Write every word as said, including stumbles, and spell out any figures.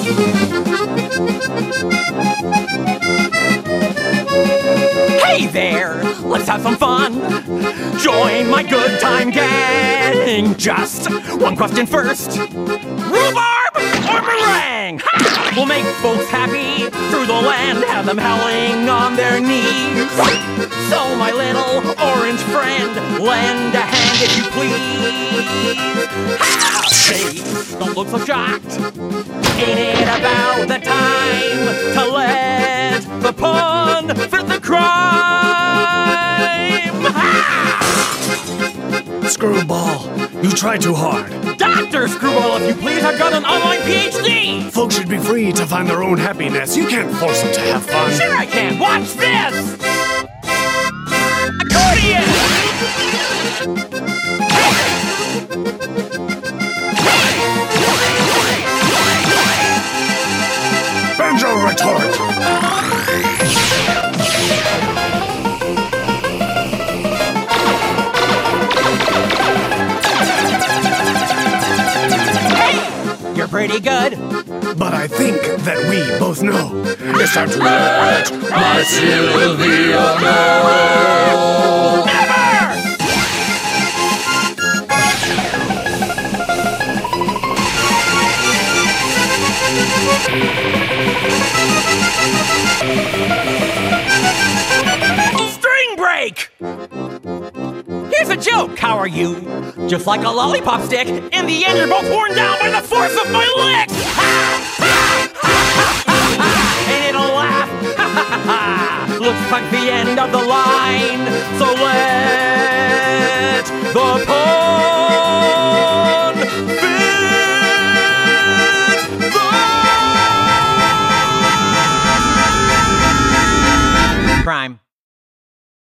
Hey there, let's have some fun. Join my good time gang. Just one question first. Rhubarb or meringue? Ha! We'll make folks happy through the land, have them howling on their knees. So my little orange friend, lend a hand if you please. Ha! Hey, don't look so shocked. Ain't it about the time to let the pun fit the crime? Ha! Screwball, you try too hard. Doctor Screwball, if you please, I've got an online P H D! Folks should be free to find their own happiness. You can't force them to have fun. Sure I can! Watch this! Accordion! Banjo retort! You're pretty good. But I think that we both know it's time to let my Sylvia know. Never! String break! Here's a joke, how are you? Just like a lollipop stick, in the end you're both worn down by the force of my licks! Ha! Ha! Ha! Ha! Ha! Ain't it a laugh? Ha! Ha! Ha! Ha! Looks like the end of the line, so let the pun